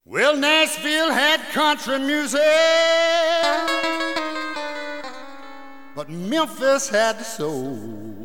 Well, Nashville had country music, but Memphis had the soul.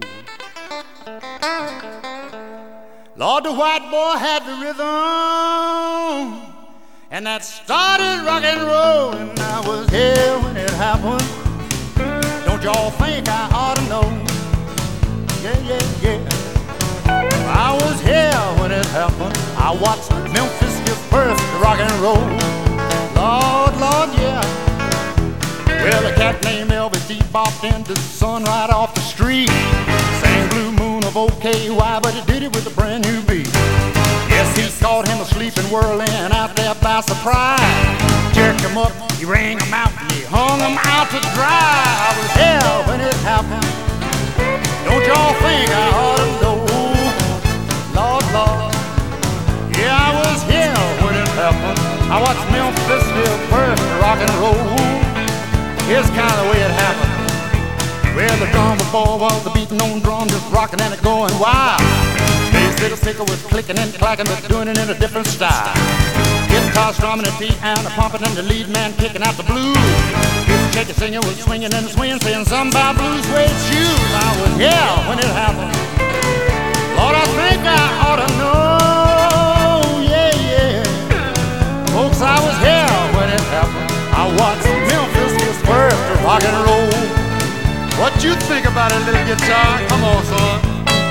Lord, the white boy had the rhythm, and that started rock and roll. And I was here when it happened. Don't y'all think I ought to know? Yeah, yeah, yeah. I was here when it happened. I watched Memphis give birth to rock and roll. Lord, Lord, yeah. Well, a cat named Elvis D bopped into the sun right off the street. Sang Blue Moon of OKY, but he did it with a brand new beat. Yes, he caught him asleep and whirling out there by surprise. Jerked him up, he rang him out, and he hung him out to dry. I was here when it happened. Don't y'all think I ought to know? Lord, Lord, yeah, I was here when it happened. I watched Memphis give birth to rock and roll. Here's kind of the way it happened. Well, the drummer boy was the beating on drum, just rocking and it going wild. Bass little sticker was clicking and clacking, but doing it in a different style. Guitar strumming the piano pumping, and the lead man kicking out the blues. This shaky singer was swinging in the swing, saying something about blues suede shoes. I was here when it happened. Lord, I think I ought to know, yeah, yeah. Folks, I was here when it happened. I watched Memphis give birth to rock and roll. What you think about a little guitar? Come on, son.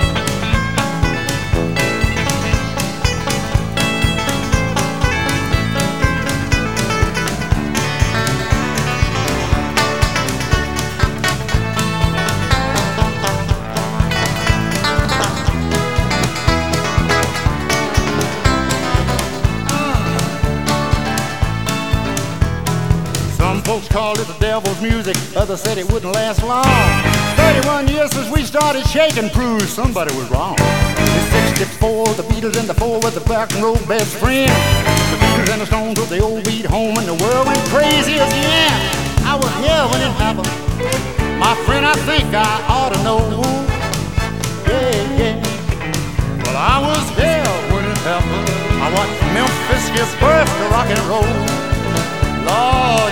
Folks called it the devil's music, others said it wouldn't last long. 31 years since we started shaking proves somebody was wrong. In 64, the Beatles and the Four were the rock and roll best friends. The Beatles and the Stones with the old beat home, and the world went crazy as the end. I was here when it happened. My friend, I think I ought to know. Yeah, yeah. Well, I was here when it happened. I watched Memphis give birth to rock and roll. Lord,